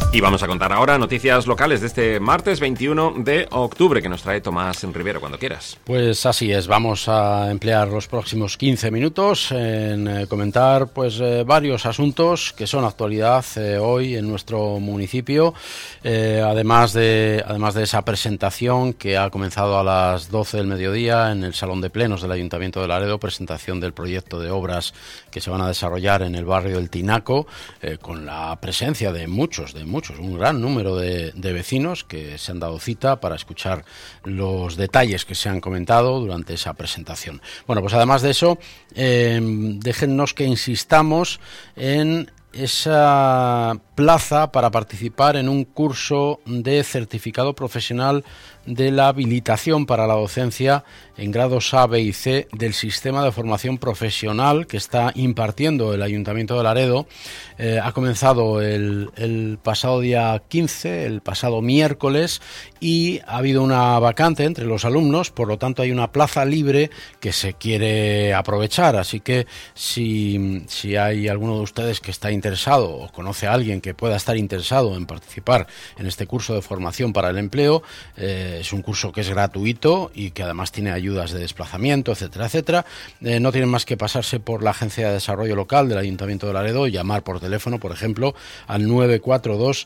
Y vamos a contar ahora noticias locales de este martes 21 de octubre que nos trae Tomás Rivero, cuando quieras. Pues así es, vamos a emplear los próximos 15 minutos en comentar varios asuntos que son actualidad hoy en nuestro municipio, además de esa presentación que ha comenzado a las 12 del mediodía en el Salón de Plenos del Ayuntamiento de Laredo, presentación del proyecto de obras que se van a desarrollar en el barrio del Tinaco, con la presencia de muchos, un gran número de vecinos que se han dado cita para escuchar los detalles que se han comentado durante esa presentación. Bueno, pues además de eso, déjennos que insistamos en esa plaza para participar en un curso de certificado profesional de la habilitación para la docencia en grados A, B y C del sistema de formación profesional que está impartiendo el Ayuntamiento de Laredo. Ha comenzado el pasado día 15, el pasado miércoles, y ha habido una vacante entre los alumnos, por lo tanto hay una plaza libre que se quiere aprovechar, así que si hay alguno de ustedes que está interesado o conoce a alguien que pueda estar interesado en participar en este curso de formación para el empleo, es un curso que es gratuito y que además tiene ayudas de desplazamiento, etcétera, etcétera. No tienen más que pasarse por la Agencia de Desarrollo Local del Ayuntamiento de Laredo y llamar por teléfono, por ejemplo, al 942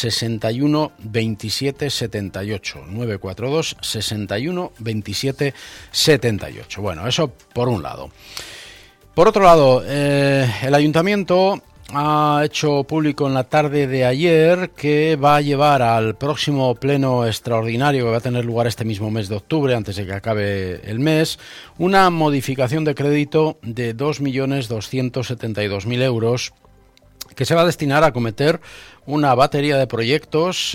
61 27 78. 942 61 27 78. Bueno, eso por un lado. Por otro lado, el Ayuntamiento ha hecho público en la tarde de ayer que va a llevar al próximo pleno extraordinario que va a tener lugar este mismo mes de octubre, antes de que acabe el mes, una modificación de crédito de 2.272.000 euros que se va a destinar a acometer una batería de proyectos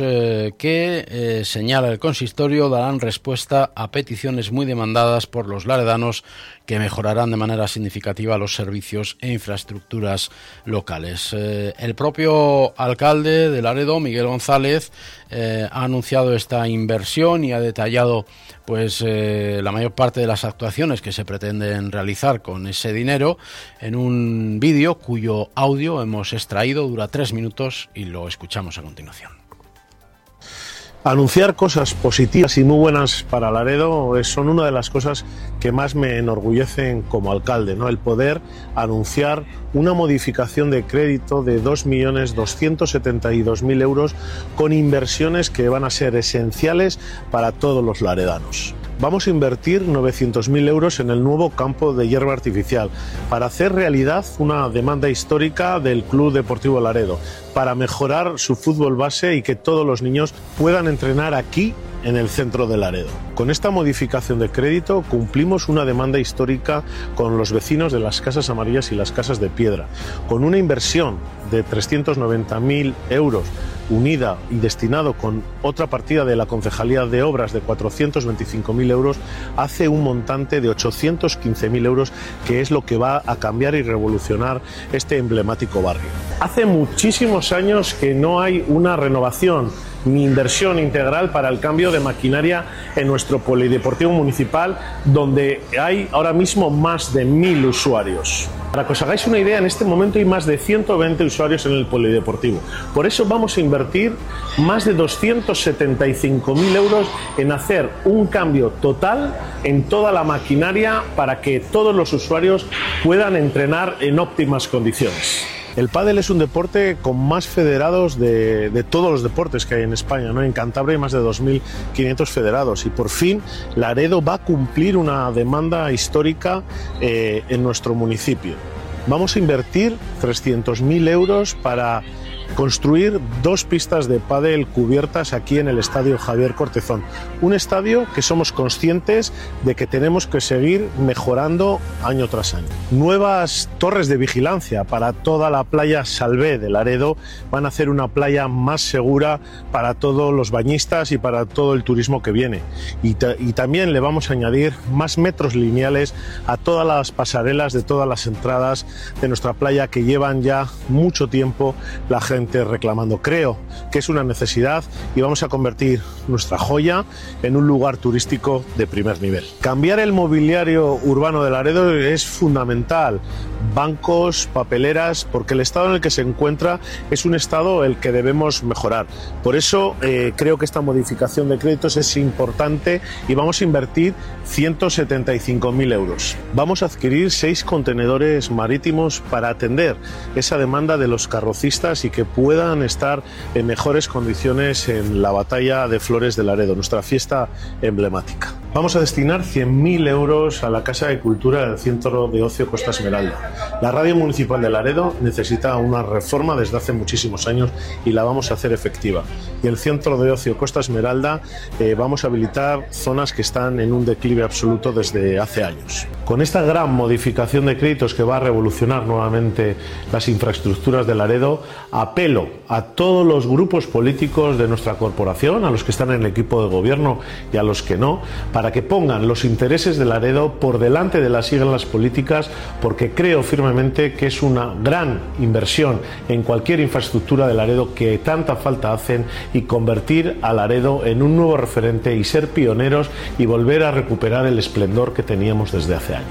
que, señala el consistorio, darán respuesta a peticiones muy demandadas por los laredanos, que mejorarán de manera significativa los servicios e infraestructuras locales. El propio alcalde de Laredo, Miguel González, ha anunciado esta inversión y ha detallado la mayor parte de las actuaciones que se pretenden realizar con ese dinero en un vídeo cuyo audio hemos extraído, dura 3 minutos y lo escuchamos a continuación. Anunciar cosas positivas y muy buenas para Laredo son una de las cosas que más me enorgullecen como alcalde, ¿no? El poder anunciar una modificación de crédito de 2.272.000 euros con inversiones que van a ser esenciales para todos los laredanos. Vamos a invertir 900.000 euros en el nuevo campo de hierba artificial para hacer realidad una demanda histórica del Club Deportivo Laredo, para mejorar su fútbol base y que todos los niños puedan entrenar aquí en el centro de Laredo. Con esta modificación de crédito cumplimos una demanda histórica con los vecinos de las Casas Amarillas y las Casas de Piedra, con una inversión de 390.000 euros unida y destinado con otra partida de la Concejalía de Obras de 425.000 euros, hace un montante de 815.000 euros, que es lo que va a cambiar y revolucionar este emblemático barrio. Hace muchísimos años que no hay una renovación ni inversión integral para el cambio de maquinaria en nuestro polideportivo municipal, donde hay ahora mismo más de 1.000 usuarios. Para que os hagáis una idea, en este momento hay más de 120 usuarios en el polideportivo. Por eso vamos a invertir más de 275.000 euros en hacer un cambio total en toda la maquinaria para que todos los usuarios puedan entrenar en óptimas condiciones. El pádel es un deporte con más federados de todos los deportes que hay en España, ¿no? En Cantabria hay más de 2.500 federados y por fin Laredo va a cumplir una demanda histórica en nuestro municipio. Vamos a invertir 300.000 euros para construir 2 pistas de pádel cubiertas aquí en el Estadio Javier Cortezón. Un estadio que somos conscientes de que tenemos que seguir mejorando año tras año. Nuevas torres de vigilancia para toda la playa Salvé de Laredo. Van a hacer una playa más segura para todos los bañistas y para todo el turismo que viene. Y también le vamos a añadir más metros lineales a todas las pasarelas de todas las entradas de nuestra playa que llevan ya mucho tiempo la gente reclamando. Creo que es una necesidad y vamos a convertir nuestra joya en un lugar turístico de primer nivel. Cambiar el mobiliario urbano de Laredo es fundamental. Bancos, papeleras, porque el estado en el que se encuentra es un estado el que debemos mejorar. Por eso creo que esta modificación de créditos es importante y vamos a invertir 175.000 euros. Vamos a adquirir 6 contenedores marítimos para atender esa demanda de los carrocistas y que puedan estar en mejores condiciones en la Batalla de Flores de Laredo, nuestra fiesta emblemática. Vamos a destinar 100.000 euros a la Casa de Cultura del Centro de Ocio Costa Esmeralda. La Radio Municipal de Laredo necesita una reforma desde hace muchísimos años y la vamos a hacer efectiva. Y el Centro de Ocio Costa Esmeralda vamos a habilitar zonas que están en un declive absoluto desde hace años. Con esta gran modificación de créditos que va a revolucionar nuevamente las infraestructuras de Laredo, apelo a todos los grupos políticos de nuestra corporación, a los que están en el equipo de gobierno y a los que no, para que pongan los intereses de Laredo por delante de las siglas políticas, porque creo firmemente que es una gran inversión en cualquier infraestructura de Laredo que tanta falta hacen, y convertir a Laredo en un nuevo referente y ser pioneros y volver a recuperar el esplendor que teníamos desde hace años.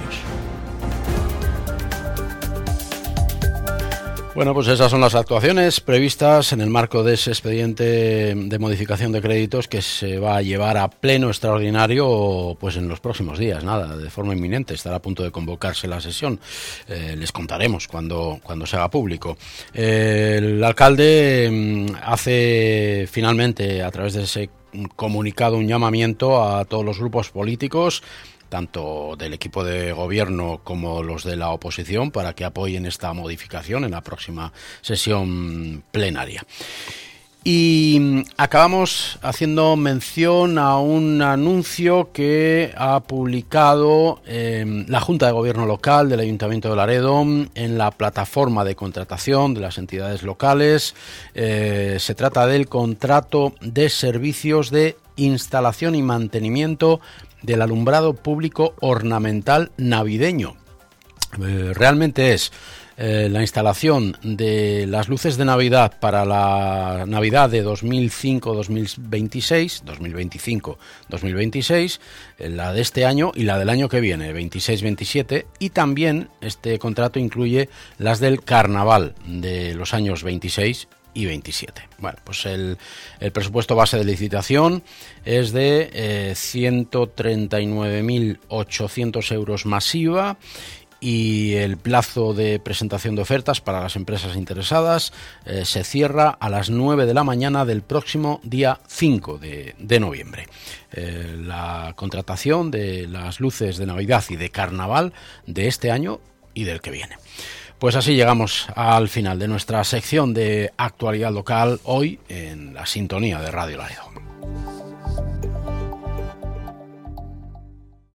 Bueno, pues esas son las actuaciones previstas en el marco de ese expediente de modificación de créditos que se va a llevar a pleno extraordinario pues en los próximos días, de forma inminente. Estará a punto de convocarse la sesión. Les contaremos cuando se haga público. El alcalde hace finalmente, a través de ese comunicado, un llamamiento a todos los grupos políticos, tanto del equipo de gobierno como los de la oposición, para que apoyen esta modificación en la próxima sesión plenaria. Y acabamos haciendo mención a un anuncio que ha publicado la Junta de Gobierno Local del Ayuntamiento de Laredo en la plataforma de contratación de las entidades locales. Se trata del contrato de servicios de instalación y mantenimiento del alumbrado público ornamental navideño. Realmente es la instalación de las luces de Navidad para la Navidad de 2025-2026, la de este año y la del año que viene, 26-27, y también este contrato incluye las del Carnaval de los años 26 y 27. Bueno, pues el presupuesto base de licitación es de 139.800 euros más IVA, y el plazo de presentación de ofertas para las empresas interesadas se cierra a las 9 de la mañana del próximo día 5 de noviembre. La contratación de las luces de Navidad y de Carnaval de este año y del que viene. Pues así llegamos al final de nuestra sección de actualidad local, hoy en la sintonía de Radio Laredo.